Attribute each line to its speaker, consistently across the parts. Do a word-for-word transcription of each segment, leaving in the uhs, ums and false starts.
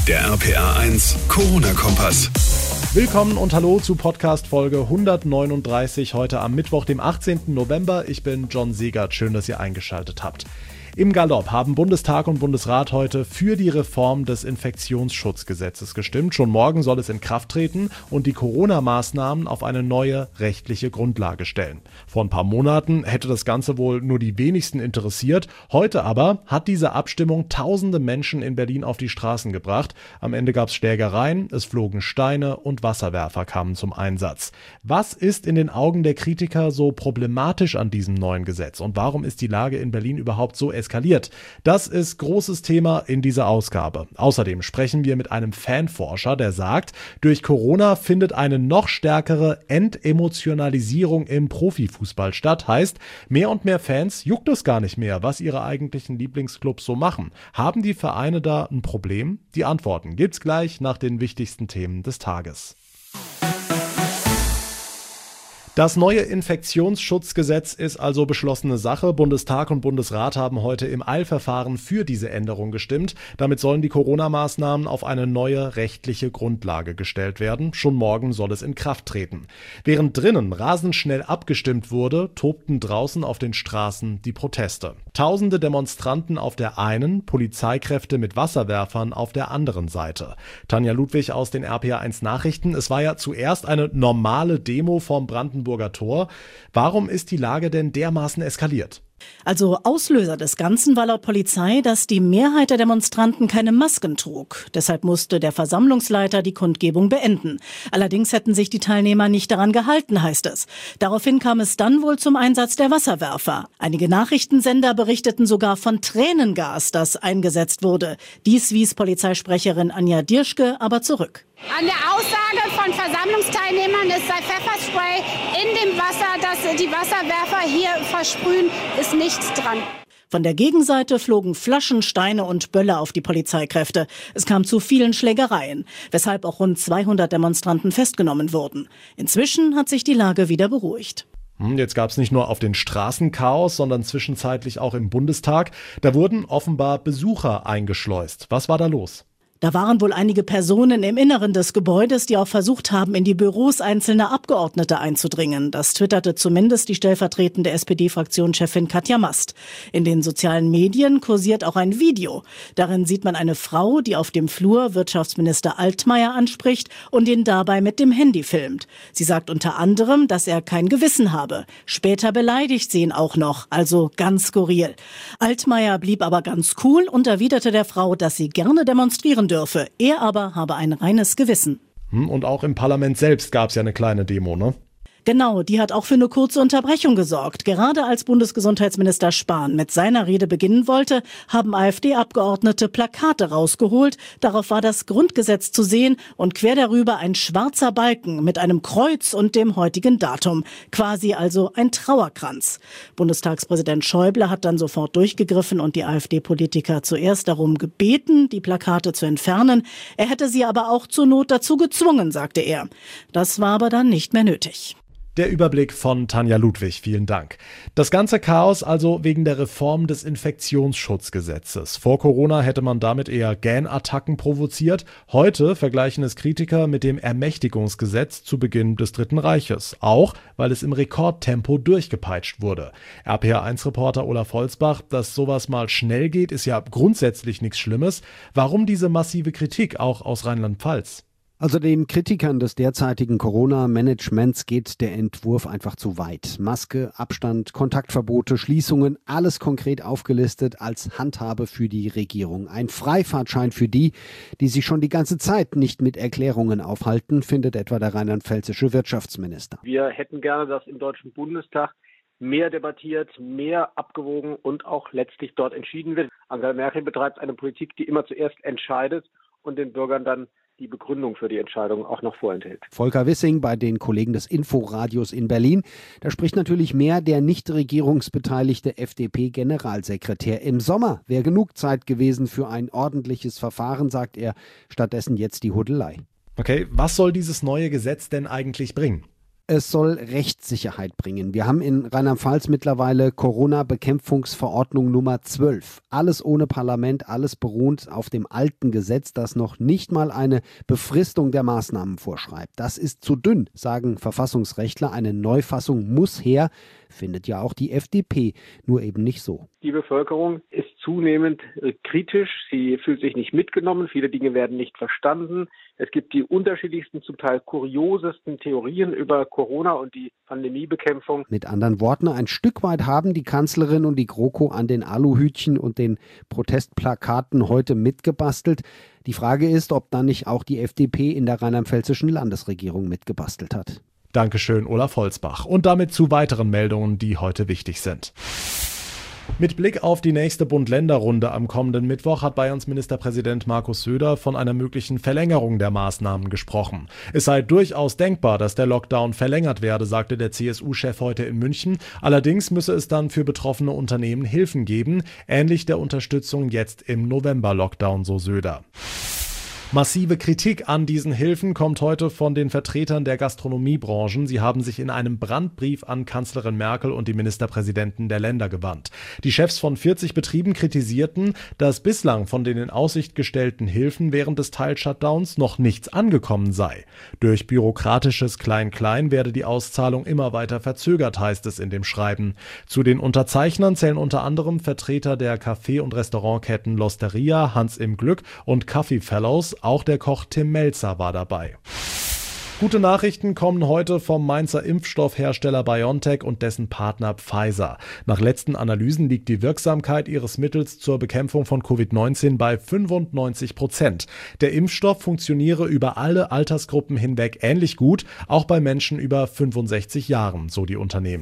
Speaker 1: Der R P R eins Corona-Kompass.
Speaker 2: Willkommen und hallo zu Podcast-Folge hundertneununddreißig, heute am Mittwoch, dem achtzehnten November. Ich bin John Segert, schön, dass ihr eingeschaltet habt. Im Galopp haben Bundestag und Bundesrat heute für die Reform des Infektionsschutzgesetzes gestimmt. Schon morgen soll es in Kraft treten und die Corona-Maßnahmen auf eine neue rechtliche Grundlage stellen. Vor ein paar Monaten hätte das Ganze wohl nur die wenigsten interessiert. Heute aber hat diese Abstimmung tausende Menschen in Berlin auf die Straßen gebracht. Am Ende gab es Schlägereien, es flogen Steine und Wasserwerfer kamen zum Einsatz. Was ist in den Augen der Kritiker so problematisch an diesem neuen Gesetz und warum ist die Lage in Berlin überhaupt so eskaliert? Das ist großes Thema in dieser Ausgabe. Außerdem sprechen wir mit einem Fanforscher, der sagt, durch Corona findet eine noch stärkere Entemotionalisierung im Profifußball statt. Heißt, mehr und mehr Fans juckt es gar nicht mehr, was ihre eigentlichen Lieblingsclubs so machen. Haben die Vereine da ein Problem? Die Antworten gibt's gleich nach den wichtigsten Themen des Tages. Das neue Infektionsschutzgesetz ist also beschlossene Sache. Bundestag und Bundesrat haben heute im Eilverfahren für diese Änderung gestimmt. Damit sollen die Corona-Maßnahmen auf eine neue rechtliche Grundlage gestellt werden. Schon morgen soll es in Kraft treten. Während drinnen rasend schnell abgestimmt wurde, tobten draußen auf den Straßen die Proteste. Tausende Demonstranten auf der einen, Polizeikräfte mit Wasserwerfern auf der anderen Seite. Tanja Ludwig aus den R P R eins Nachrichten. Es war ja zuerst eine normale Demo vorm Brandenburger Tor. Warum ist die Lage denn dermaßen eskaliert?
Speaker 3: Also Auslöser des Ganzen war laut Polizei, dass die Mehrheit der Demonstranten keine Masken trug. Deshalb musste der Versammlungsleiter die Kundgebung beenden. Allerdings hätten sich die Teilnehmer nicht daran gehalten, heißt es. Daraufhin kam es dann wohl zum Einsatz der Wasserwerfer. Einige Nachrichtensender berichteten sogar von Tränengas, das eingesetzt wurde. Dies wies Polizeisprecherin Anja Dirschke aber zurück.
Speaker 4: An der Aussage von Versammlungsteilnehmern, es sei Pfefferspray in dem Wasser, das die Wasserwerfer hier versprühen, ist nichts dran.
Speaker 3: Von der Gegenseite flogen Flaschen, Steine und Böller auf die Polizeikräfte. Es kam zu vielen Schlägereien, weshalb auch rund zweihundert Demonstranten festgenommen wurden. Inzwischen hat sich die Lage wieder beruhigt.
Speaker 2: Jetzt gab es nicht nur auf den Straßen Chaos, sondern zwischenzeitlich auch im Bundestag. Da wurden offenbar Besucher eingeschleust. Was war da los?
Speaker 3: Da waren wohl einige Personen im Inneren des Gebäudes, die auch versucht haben, in die Büros einzelner Abgeordneter einzudringen. Das twitterte zumindest die stellvertretende S P D-Fraktionschefin Katja Mast. In den sozialen Medien kursiert auch ein Video. Darin sieht man eine Frau, die auf dem Flur Wirtschaftsminister Altmaier anspricht und ihn dabei mit dem Handy filmt. Sie sagt unter anderem, dass er kein Gewissen habe. Später beleidigt sie ihn auch noch, also ganz skurril. Altmaier blieb aber ganz cool und erwiderte der Frau, dass sie gerne demonstrieren dürfe. Er aber habe ein reines Gewissen.
Speaker 2: Und auch im Parlament selbst gab es ja eine kleine Demo, ne?
Speaker 3: Genau, die hat auch für eine kurze Unterbrechung gesorgt. Gerade als Bundesgesundheitsminister Spahn mit seiner Rede beginnen wollte, haben AfD-Abgeordnete Plakate rausgeholt. Darauf war das Grundgesetz zu sehen und quer darüber ein schwarzer Balken mit einem Kreuz und dem heutigen Datum. Quasi also ein Trauerkranz. Bundestagspräsident Schäuble hat dann sofort durchgegriffen und die AfD-Politiker zuerst darum gebeten, die Plakate zu entfernen. Er hätte sie aber auch zur Not dazu gezwungen, sagte er. Das war aber dann nicht mehr nötig.
Speaker 2: Der Überblick von Tanja Ludwig, vielen Dank. Das ganze Chaos also wegen der Reform des Infektionsschutzgesetzes. Vor Corona hätte man damit eher Gähnattacken provoziert. Heute vergleichen es Kritiker mit dem Ermächtigungsgesetz zu Beginn des Dritten Reiches. Auch, weil es im Rekordtempo durchgepeitscht wurde. R P R eins Reporter Olaf Holzbach, dass sowas mal schnell geht, ist ja grundsätzlich nichts Schlimmes. Warum diese massive Kritik auch aus Rheinland-Pfalz?
Speaker 5: Also den Kritikern des derzeitigen Corona-Managements geht der Entwurf einfach zu weit. Maske, Abstand, Kontaktverbote, Schließungen, alles konkret aufgelistet als Handhabe für die Regierung. Ein Freifahrtschein für die, die sich schon die ganze Zeit nicht mit Erklärungen aufhalten, findet etwa der rheinland-pfälzische Wirtschaftsminister.
Speaker 6: Wir hätten gerne, dass im Deutschen Bundestag mehr debattiert, mehr abgewogen und auch letztlich dort entschieden wird. Angela Merkel betreibt eine Politik, die immer zuerst entscheidet und den Bürgern dann die Begründung für die Entscheidung auch noch vorenthält.
Speaker 5: Volker Wissing bei den Kollegen des Inforadios in Berlin. Da spricht natürlich mehr der nicht regierungsbeteiligte F D P-Generalsekretär. Im Sommer wäre genug Zeit gewesen für ein ordentliches Verfahren, sagt er. Stattdessen jetzt die Hudelei.
Speaker 2: Okay, was soll dieses neue Gesetz denn eigentlich bringen?
Speaker 5: Es soll Rechtssicherheit bringen. Wir haben in Rheinland-Pfalz mittlerweile Corona-Bekämpfungsverordnung Nummer zwölf. Alles ohne Parlament, alles beruht auf dem alten Gesetz, das noch nicht mal eine Befristung der Maßnahmen vorschreibt. Das ist zu dünn, sagen Verfassungsrechtler. Eine Neufassung muss her, findet ja auch die F D P, nur eben nicht so.
Speaker 6: Die Bevölkerung ist zunehmend kritisch. Sie fühlt sich nicht mitgenommen. Viele Dinge werden nicht verstanden. Es gibt die unterschiedlichsten, zum Teil kuriosesten Theorien über Corona und die Pandemiebekämpfung.
Speaker 5: Mit anderen Worten, ein Stück weit haben die Kanzlerin und die GroKo an den Aluhütchen und den Protestplakaten heute mitgebastelt. Die Frage ist, ob dann nicht auch die F D P in der rheinland-pfälzischen Landesregierung mitgebastelt hat.
Speaker 2: Dankeschön, Olaf Holzbach. Und damit zu weiteren Meldungen, die heute wichtig sind. Mit Blick auf die nächste Bund-Länder-Runde am kommenden Mittwoch hat Bayerns Ministerpräsident Markus Söder von einer möglichen Verlängerung der Maßnahmen gesprochen. Es sei durchaus denkbar, dass der Lockdown verlängert werde, sagte der C S U-Chef heute in München. Allerdings müsse es dann für betroffene Unternehmen Hilfen geben, ähnlich der Unterstützung jetzt im November-Lockdown, so Söder. Massive Kritik an diesen Hilfen kommt heute von den Vertretern der Gastronomiebranchen. Sie haben sich in einem Brandbrief an Kanzlerin Merkel und die Ministerpräsidenten der Länder gewandt. Die Chefs von vierzig Betrieben kritisierten, dass bislang von den in Aussicht gestellten Hilfen während des Teil-Shutdowns noch nichts angekommen sei. Durch bürokratisches Klein-Klein werde die Auszahlung immer weiter verzögert, heißt es in dem Schreiben. Zu den Unterzeichnern zählen unter anderem Vertreter der Café- und Restaurantketten L'Osteria, Hans im Glück und Coffee Fellows. Auch der Koch Tim Melzer war dabei. Gute Nachrichten kommen heute vom Mainzer Impfstoffhersteller BioNTech und dessen Partner Pfizer. Nach letzten Analysen liegt die Wirksamkeit ihres Mittels zur Bekämpfung von Covid neunzehn bei fünfundneunzig Prozent. Der Impfstoff funktioniere über alle Altersgruppen hinweg ähnlich gut, auch bei Menschen über fünfundsechzig Jahren, so die Unternehmen.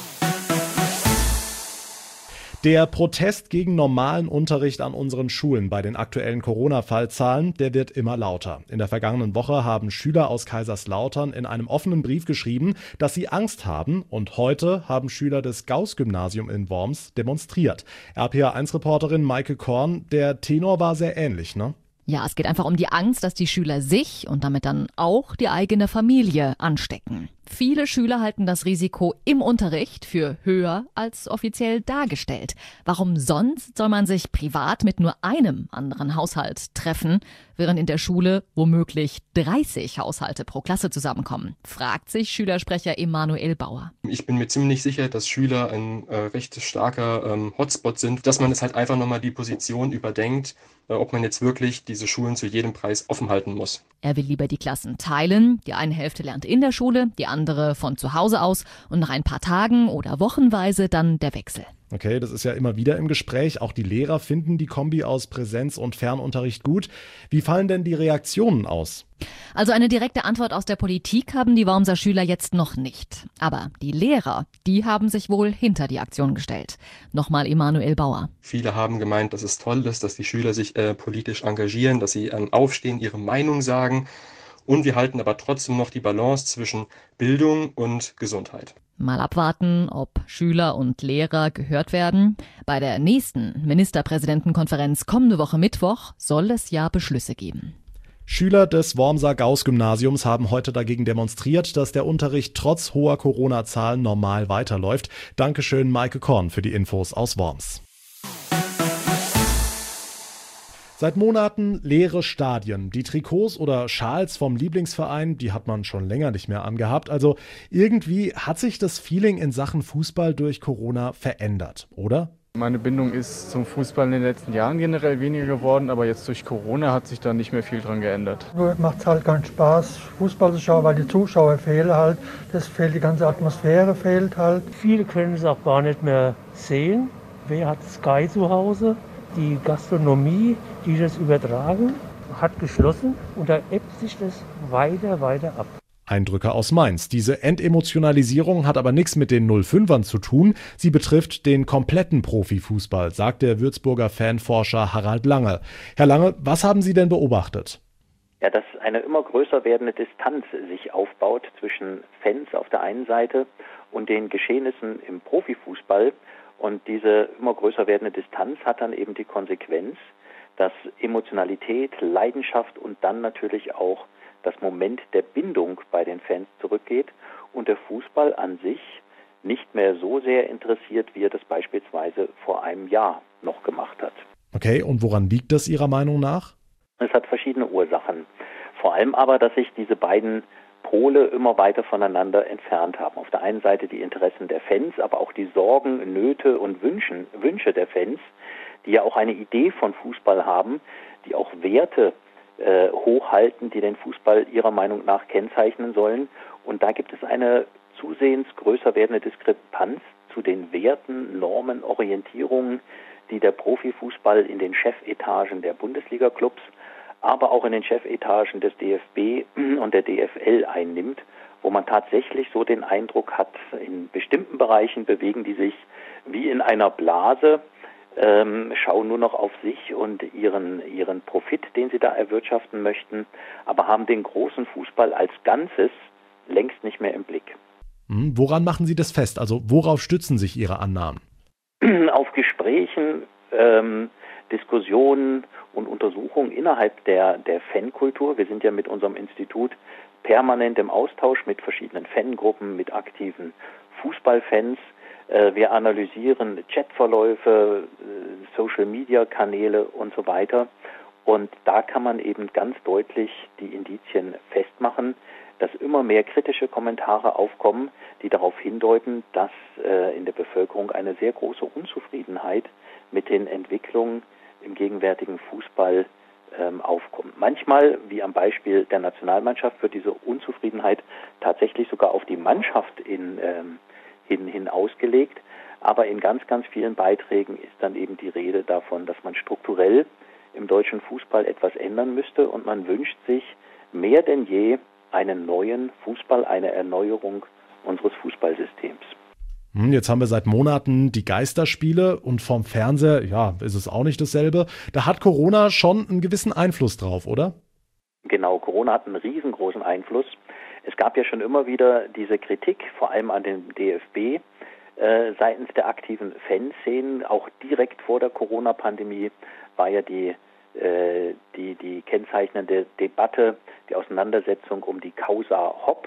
Speaker 2: Der Protest gegen normalen Unterricht an unseren Schulen bei den aktuellen Corona-Fallzahlen, der wird immer lauter. In der vergangenen Woche haben Schüler aus Kaiserslautern in einem offenen Brief geschrieben, dass sie Angst haben, und heute haben Schüler des Gauß-Gymnasium in Worms demonstriert. R P A eins Reporterin Maike Korn, der Tenor war sehr ähnlich, ne?
Speaker 7: Ja, es geht einfach um die Angst, dass die Schüler sich und damit dann auch die eigene Familie anstecken. Viele Schüler halten das Risiko im Unterricht für höher als offiziell dargestellt. Warum sonst soll man sich privat mit nur einem anderen Haushalt treffen, während in der Schule womöglich dreißig Haushalte pro Klasse zusammenkommen? Fragt sich Schülersprecher Emanuel Bauer.
Speaker 8: Ich bin mir ziemlich sicher, dass Schüler ein äh, recht starker ähm, Hotspot sind, dass man es halt einfach nochmal die Position überdenkt, äh, ob man jetzt wirklich diese Schulen zu jedem Preis offen halten muss.
Speaker 7: Er will lieber die Klassen teilen. Die eine Hälfte lernt in der Schule, die andere von zu Hause aus und nach ein paar Tagen oder wochenweise dann der Wechsel.
Speaker 2: Okay, das ist ja immer wieder im Gespräch. Auch die Lehrer finden die Kombi aus Präsenz- und Fernunterricht gut. Wie fallen denn die Reaktionen aus?
Speaker 7: Also eine direkte Antwort aus der Politik haben die Wormser Schüler jetzt noch nicht. Aber die Lehrer, die haben sich wohl hinter die Aktion gestellt. Nochmal Emanuel Bauer.
Speaker 8: Viele haben gemeint, dass es toll ist, dass die Schüler sich äh, politisch engagieren, dass sie ähm, aufstehen, ihre Meinung sagen. Und wir halten aber trotzdem noch die Balance zwischen Bildung und Gesundheit.
Speaker 7: Mal abwarten, ob Schüler und Lehrer gehört werden. Bei der nächsten Ministerpräsidentenkonferenz kommende Woche Mittwoch soll es ja Beschlüsse geben.
Speaker 2: Schüler des Wormser Gauß-Gymnasiums haben heute dagegen demonstriert, dass der Unterricht trotz hoher Corona-Zahlen normal weiterläuft. Dankeschön, Maike Korn, für die Infos aus Worms. Seit Monaten leere Stadien. Die Trikots oder Schals vom Lieblingsverein, die hat man schon länger nicht mehr angehabt. Also irgendwie hat sich das Feeling in Sachen Fußball durch Corona verändert, oder?
Speaker 9: Meine Bindung ist zum Fußball in den letzten Jahren generell weniger geworden, aber jetzt durch Corona hat sich da nicht mehr viel dran geändert.
Speaker 10: Nur macht es halt keinen Spaß, Fußball zu schauen, weil die Zuschauer fehlen halt. Das fehlt, die ganze Atmosphäre fehlt halt.
Speaker 11: Viele können es auch gar nicht mehr sehen. Wer hat Sky zu Hause? Die Gastronomie, die das übertragen, hat geschlossen und da ebbt sich das weiter, weiter ab.
Speaker 2: Eindrücke aus Mainz. Diese Entemotionalisierung hat aber nichts mit den null fünfern zu tun. Sie betrifft den kompletten Profifußball, sagt der Würzburger Fanforscher Harald Lange. Herr Lange, was haben Sie denn beobachtet?
Speaker 12: Ja, dass eine immer größer werdende Distanz sich aufbaut zwischen Fans auf der einen Seite und den Geschehnissen im Profifußball. Und diese immer größer werdende Distanz hat dann eben die Konsequenz, dass Emotionalität, Leidenschaft und dann natürlich auch das Moment der Bindung bei den Fans zurückgeht und der Fußball an sich nicht mehr so sehr interessiert, wie er das beispielsweise vor einem Jahr noch gemacht hat.
Speaker 2: Okay, und woran liegt das Ihrer Meinung nach?
Speaker 12: Es hat verschiedene Ursachen. Vor allem aber, dass sich diese beiden Pole immer weiter voneinander entfernt haben. Auf der einen Seite die Interessen der Fans, aber auch die Sorgen, Nöte und Wünschen, Wünsche der Fans, die ja auch eine Idee von Fußball haben, die auch Werte äh, hochhalten, die den Fußball ihrer Meinung nach kennzeichnen sollen. Und da gibt es eine zusehends größer werdende Diskrepanz zu den Werten, Normen, Orientierungen, die der Profifußball in den Chefetagen der Bundesliga-Clubs, aber auch in den Chefetagen des D F B und der D F L einnimmt, wo man tatsächlich so den Eindruck hat, in bestimmten Bereichen bewegen die sich wie in einer Blase, ähm, schauen nur noch auf sich und ihren, ihren Profit, den sie da erwirtschaften möchten, aber haben den großen Fußball als Ganzes längst nicht mehr im Blick.
Speaker 2: Hm, woran machen Sie das fest? Also worauf stützen sich Ihre Annahmen?
Speaker 12: Auf Gesprächen, ähm, Diskussionen und Untersuchungen innerhalb der, der Fankultur. Wir sind ja mit unserem Institut permanent im Austausch mit verschiedenen Fangruppen, mit aktiven Fußballfans. Äh, wir analysieren Chatverläufe, äh, Social-Media-Kanäle und so weiter. Und da kann man eben ganz deutlich die Indizien festmachen, dass immer mehr kritische Kommentare aufkommen, die darauf hindeuten, dass äh, in der Bevölkerung eine sehr große Unzufriedenheit mit den Entwicklungen im gegenwärtigen Fußball ähm, aufkommt. Manchmal, wie am Beispiel der Nationalmannschaft, wird diese Unzufriedenheit tatsächlich sogar auf die Mannschaft in, ähm, hin, hin ausgelegt. Aber in ganz, ganz vielen Beiträgen ist dann eben die Rede davon, dass man strukturell im deutschen Fußball etwas ändern müsste und man wünscht sich mehr denn je einen neuen Fußball, eine Erneuerung unseres Fußballsystems.
Speaker 2: Jetzt haben wir seit Monaten die Geisterspiele und vom Fernseher, ja, ist es auch nicht dasselbe. Da hat Corona schon einen gewissen Einfluss drauf, oder?
Speaker 12: Genau, Corona hat einen riesengroßen Einfluss. Es gab ja schon immer wieder diese Kritik, vor allem an den D F B, äh, seitens der aktiven Fanszenen. Auch direkt vor der Corona-Pandemie war ja die äh, die, die kennzeichnende Debatte, die Auseinandersetzung um die Causa Hopp.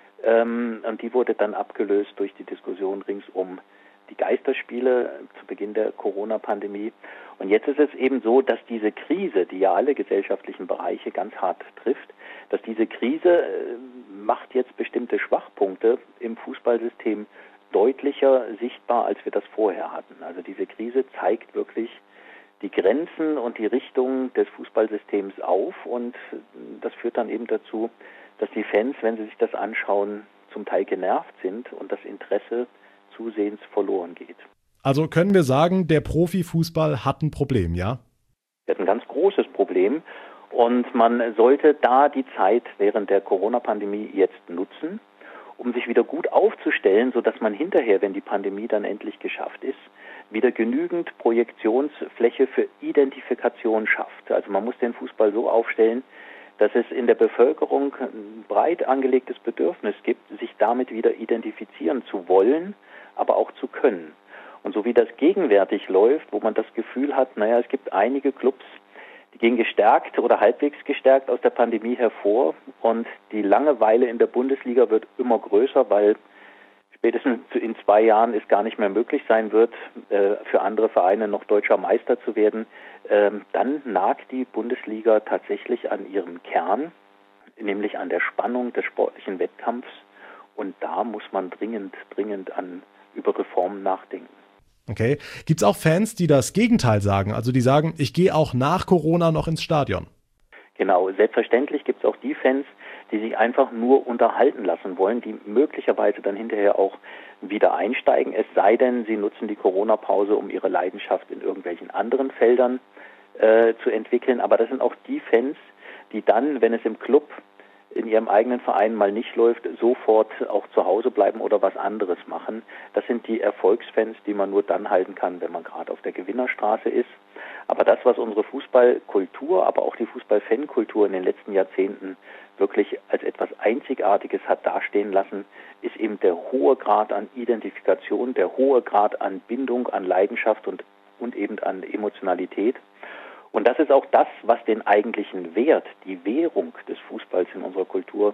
Speaker 12: Ähm, und die wurde dann abgelöst durch die Diskussion rings um die Geisterspiele zu Beginn der Corona-Pandemie. Und jetzt ist es eben so, dass diese Krise, die ja alle gesellschaftlichen Bereiche ganz hart trifft, dass diese Krise äh, macht jetzt bestimmte Schwachpunkte im Fußballsystem deutlicher sichtbar, als wir das vorher hatten. Also diese Krise zeigt wirklich die Grenzen und die Richtung des Fußballsystems auf und das führt dann eben dazu, dass die Fans, wenn sie sich das anschauen, zum Teil genervt sind und das Interesse zusehends verloren geht.
Speaker 2: Also können wir sagen, der Profifußball hat ein Problem, ja?
Speaker 12: Er hat ein ganz großes Problem und man sollte da die Zeit während der Corona-Pandemie jetzt nutzen, um sich wieder gut aufzustellen, sodass man hinterher, wenn die Pandemie dann endlich geschafft ist, wieder genügend Projektionsfläche für Identifikation schafft. Also man muss den Fußball so aufstellen, dass es in der Bevölkerung ein breit angelegtes Bedürfnis gibt, sich damit wieder identifizieren zu wollen, aber auch zu können. Und so wie das gegenwärtig läuft, wo man das Gefühl hat, naja, es gibt einige Clubs, die gehen gestärkt oder halbwegs gestärkt aus der Pandemie hervor und die Langeweile in der Bundesliga wird immer größer, weil spätestens in zwei Jahren es gar nicht mehr möglich sein wird, äh, für andere Vereine noch deutscher Meister zu werden, ähm, dann nagt die Bundesliga tatsächlich an ihrem Kern, nämlich an der Spannung des sportlichen Wettkampfs. Und da muss man dringend, dringend an über Reformen nachdenken.
Speaker 2: Okay. Gibt es auch Fans, die das Gegenteil sagen? Also die sagen, ich gehe auch nach Corona noch ins Stadion?
Speaker 12: Genau, selbstverständlich gibt es auch die Fans, die sich einfach nur unterhalten lassen wollen, die möglicherweise dann hinterher auch wieder einsteigen, es sei denn, sie nutzen die Corona-Pause, um ihre Leidenschaft in irgendwelchen anderen Feldern äh, zu entwickeln. Aber das sind auch die Fans, die dann, wenn es im Club in ihrem eigenen Verein mal nicht läuft, sofort auch zu Hause bleiben oder was anderes machen. Das sind die Erfolgsfans, die man nur dann halten kann, wenn man gerade auf der Gewinnerstraße ist. Aber das, was unsere Fußballkultur, aber auch die Fußballfankultur in den letzten Jahrzehnten wirklich als etwas Einzigartiges hat dastehen lassen, ist eben der hohe Grad an Identifikation, der hohe Grad an Bindung, an Leidenschaft und, und eben an Emotionalität. Und das ist auch das, was den eigentlichen Wert, die Währung des Fußballs in unserer Kultur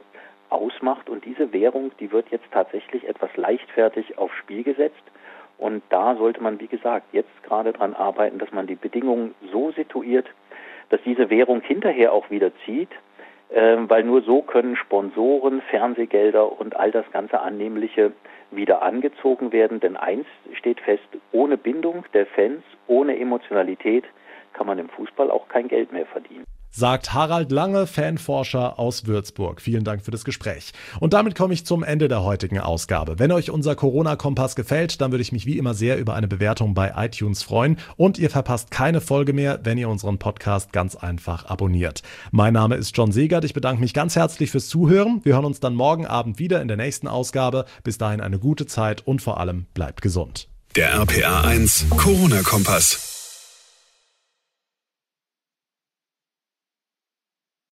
Speaker 12: ausmacht. Und diese Währung, die wird jetzt tatsächlich etwas leichtfertig aufs Spiel gesetzt. Und da sollte man, wie gesagt, jetzt gerade dran arbeiten, dass man die Bedingungen so situiert, dass diese Währung hinterher auch wieder zieht, äh, weil nur so können Sponsoren, Fernsehgelder und all das ganze Annehmliche wieder angezogen werden. Denn eins steht fest, ohne Bindung der Fans, ohne Emotionalität kann man im Fußball auch kein Geld mehr verdienen.
Speaker 2: Sagt Harald Lange, Fanforscher aus Würzburg. Vielen Dank für das Gespräch. Und damit komme ich zum Ende der heutigen Ausgabe. Wenn euch unser Corona-Kompass gefällt, dann würde ich mich wie immer sehr über eine Bewertung bei iTunes freuen. Und ihr verpasst keine Folge mehr, wenn ihr unseren Podcast ganz einfach abonniert. Mein Name ist John Segert. Ich bedanke mich ganz herzlich fürs Zuhören. Wir hören uns dann morgen Abend wieder in der nächsten Ausgabe. Bis dahin eine gute Zeit und vor allem bleibt gesund.
Speaker 1: Der R P R eins Corona-Kompass.